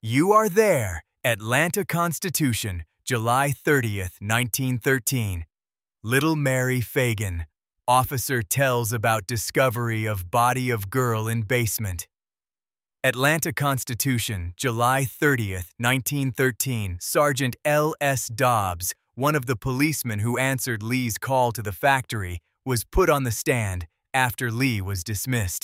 You are there, Atlanta Constitution, July 30th, 1913. Little Mary Fagan. Officer tells about discovery of body of girl in basement. Atlanta Constitution, July 30th, 1913. Sergeant L.S. Dobbs, one of the policemen who answered Lee's call to the factory, was put on the stand after Lee was dismissed.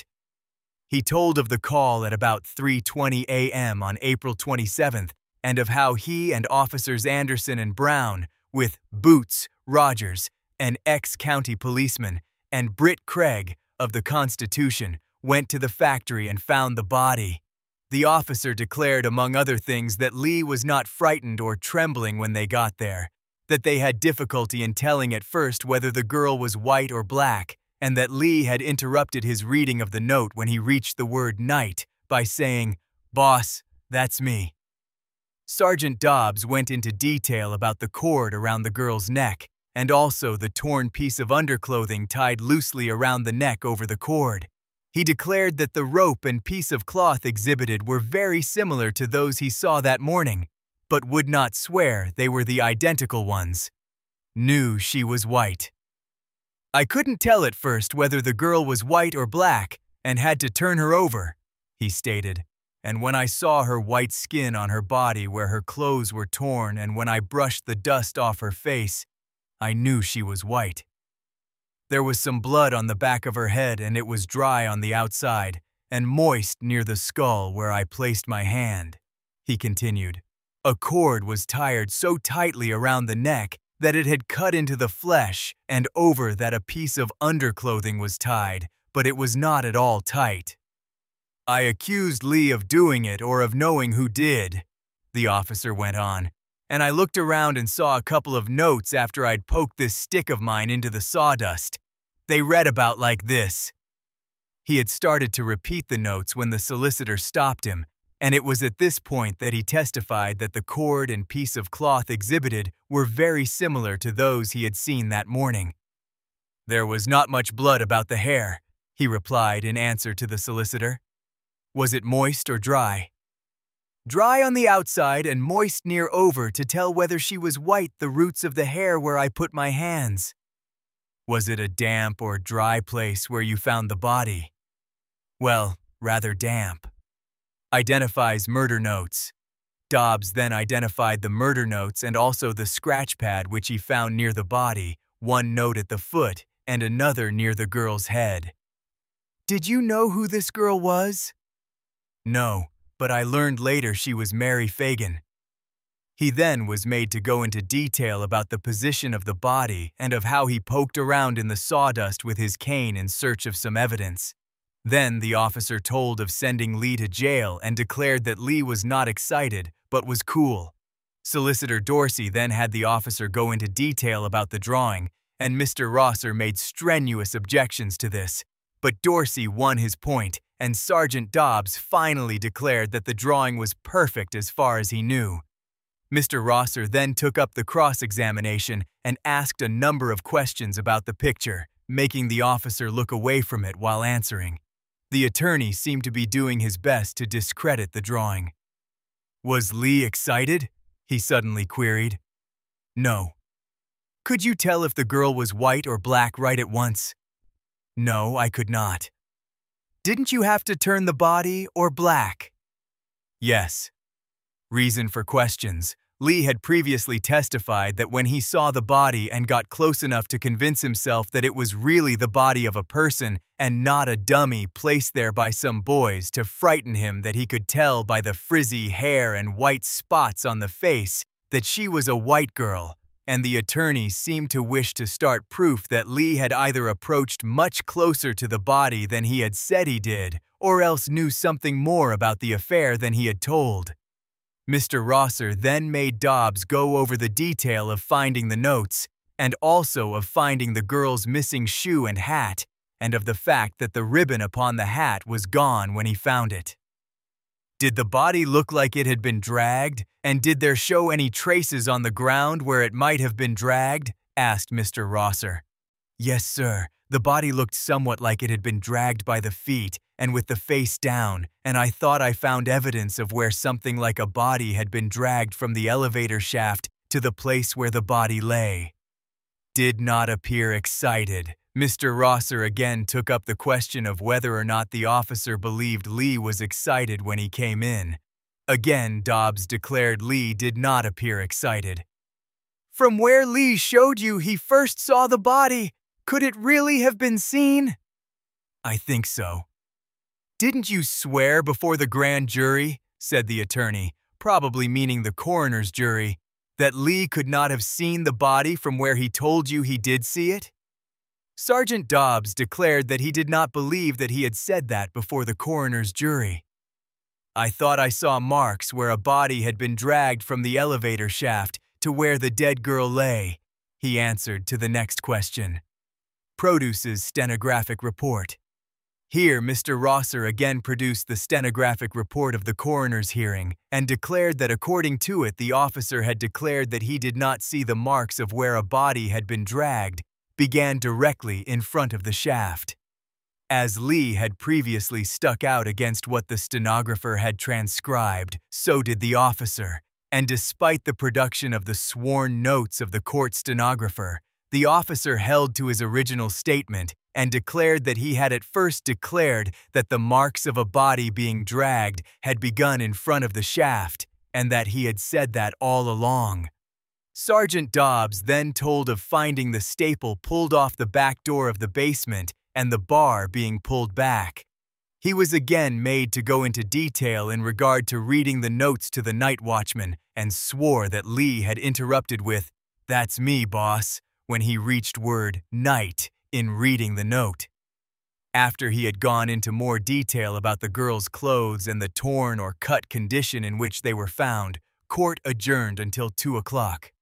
He told of the call at about 3:20 a.m. on April 27th and of how he and Officers Anderson and Brown, with Boots, Rogers, an ex-county policeman, and Britt Craig of the Constitution, went to the factory and found the body. The officer declared, among other things, that Lee was not frightened or trembling when they got there, that they had difficulty in telling at first whether the girl was white or black, and that Lee had interrupted his reading of the note when he reached the word night by saying, "Boss, that's me." Sergeant Dobbs went into detail about the cord around the girl's neck and also the torn piece of underclothing tied loosely around the neck over the cord. He declared that the rope and piece of cloth exhibited were very similar to those he saw that morning, but would not swear they were the identical ones. Knew she was white. "I couldn't tell at first whether the girl was white or black and had to turn her over," he stated. "And when I saw her white skin on her body where her clothes were torn and when I brushed the dust off her face, I knew she was white. There was some blood on the back of her head and it was dry on the outside and moist near the skull where I placed my hand," he continued. "A cord was tied so tightly around the neck that it had cut into the flesh, and over that a piece of underclothing was tied, but it was not at all tight. I accused Lee of doing it or of knowing who did," the officer went on, "and I looked around and saw a couple of notes after I'd poked this stick of mine into the sawdust. They read about like this." He had started to repeat the notes when the solicitor stopped him, and it was at this point that he testified that the cord and piece of cloth exhibited were very similar to those he had seen that morning. "There was not much blood about the hair," he replied in answer to the solicitor. "Was it moist or dry?" "Dry on the outside and moist near over to tell whether she was white the roots of the hair where I put my hands." "Was it a damp or dry place where you found the body?" "Well, rather damp." Identifies murder notes. Dobbs then identified the murder notes and also the scratch pad which he found near the body, one note at the foot and another near the girl's head. "Did you know who this girl was?" "No, but I learned later she was Mary Fagan." He then was made to go into detail about the position of the body and of how he poked around in the sawdust with his cane in search of some evidence. Then the officer told of sending Lee to jail and declared that Lee was not excited, but was cool. Solicitor Dorsey then had the officer go into detail about the drawing, and Mr. Rosser made strenuous objections to this. But Dorsey won his point, and Sergeant Dobbs finally declared that the drawing was perfect as far as he knew. Mr. Rosser then took up the cross-examination and asked a number of questions about the picture, making the officer look away from it while answering. The attorney seemed to be doing his best to discredit the drawing. "Was Lee excited?" he suddenly queried. "No." "Could you tell if the girl was white or black right at once?" "No, I could not." "Didn't you have to turn the body or black?" "Yes." Reason for questions. Lee had previously testified that when he saw the body and got close enough to convince himself that it was really the body of a person and not a dummy placed there by some boys to frighten him, that he could tell by the frizzy hair and white spots on the face that she was a white girl, and the attorney seemed to wish to start proof that Lee had either approached much closer to the body than he had said he did, or else knew something more about the affair than he had told. Mr. Rosser then made Dobbs go over the detail of finding the notes, and also of finding the girl's missing shoe and hat, and of the fact that the ribbon upon the hat was gone when he found it. "Did the body look like it had been dragged, and did there show any traces on the ground where it might have been dragged?" asked Mr. Rosser. "Yes, sir. The body looked somewhat like it had been dragged by the feet, and with the face down, and I thought I found evidence of where something like a body had been dragged from the elevator shaft to the place where the body lay. Did not appear excited. Mr. Rosser again took up the question of whether or not the officer believed Lee was excited when he came in. Again, Dobbs declared Lee did not appear excited. From where Lee showed you he first saw the body, could it really have been seen? I think so. Didn't you swear before the grand jury, said the attorney, probably meaning the coroner's jury, that Lee could not have seen the body from where he told you he did see it? Sergeant Dobbs declared that he did not believe that he had said that before the coroner's jury. I thought I saw marks where a body had been dragged from the elevator shaft to where the dead girl lay, he answered to the next question. Produce's stenographic report. Here, Mr. Rosser again produced the stenographic report of the coroner's hearing and declared that according to it, the officer had declared that he did not see the marks of where a body had been dragged began directly in front of the shaft. As Lee had previously stuck out against what the stenographer had transcribed, so did the officer, and despite the production of the sworn notes of the court stenographer, the officer held to his original statement and declared that he had at first declared that the marks of a body being dragged had begun in front of the shaft, and that he had said that all along. Sergeant Dobbs then told of finding the staple pulled off the back door of the basement and the bar being pulled back. He was again made to go into detail in regard to reading the notes to the night watchman and swore that Lee had interrupted with, "That's me, boss," when he reached word night in reading the note. After he had gone into more detail about the girl's clothes and the torn or cut condition in which they were found, court adjourned until 2 o'clock.